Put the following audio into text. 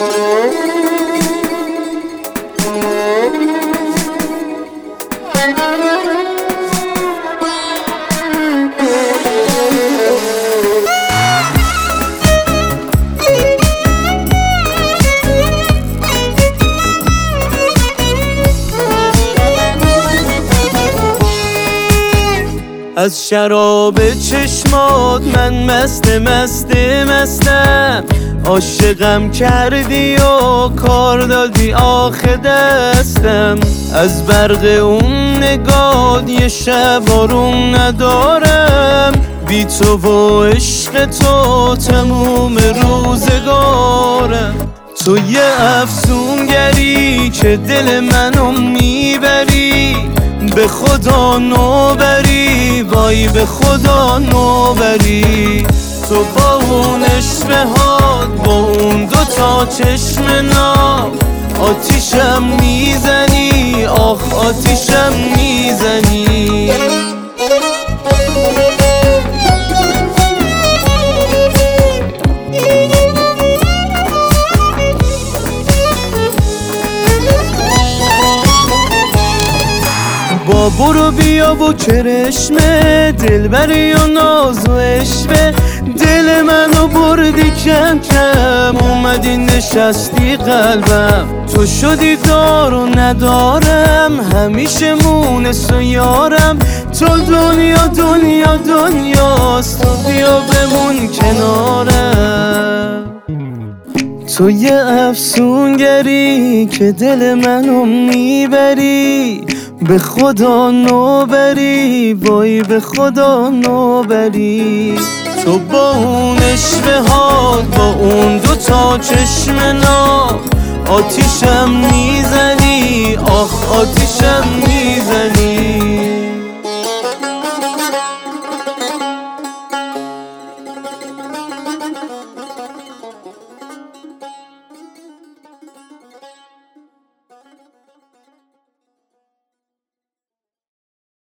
از شراب چشمات من مستم عاشقم کردی و کار دادی آخه دستم. از برق اون نگات یه شب آروم ندارم، بی تو و عشق تو تموم روزگارم. تو یه افسونگری که دل منو میبری، به خدا نوبری، وای به خدا نوبری. تو با اون اشتهات، با اون دوتا چشم ناب، آتیشم میزنی، آخ آتیشم میزنی. با برو بیا و کرشمه، دلبری و ناز و عشوه، دل منو بردی کم کم، اومدی نشستی قلبم. تو شدی دار و ندارم، همیشه مونس و یارم. تو دنیا دنیا دنیاست، تو بیا بمون کنارم. تو یه افسونگری که دل منو میبری، به خدا نوبری، وای به خدا نوبری. تو با اون اشتهات، با اون دوتا چشم ناب، آتیشم میزنی، آخ آتیشم میزنی.